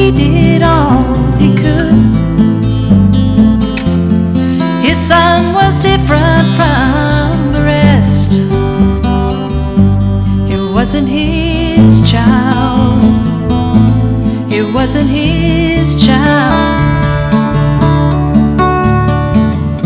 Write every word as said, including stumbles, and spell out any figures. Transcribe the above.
he did all he could. His son was different from the rest. It wasn't his child, it wasn't his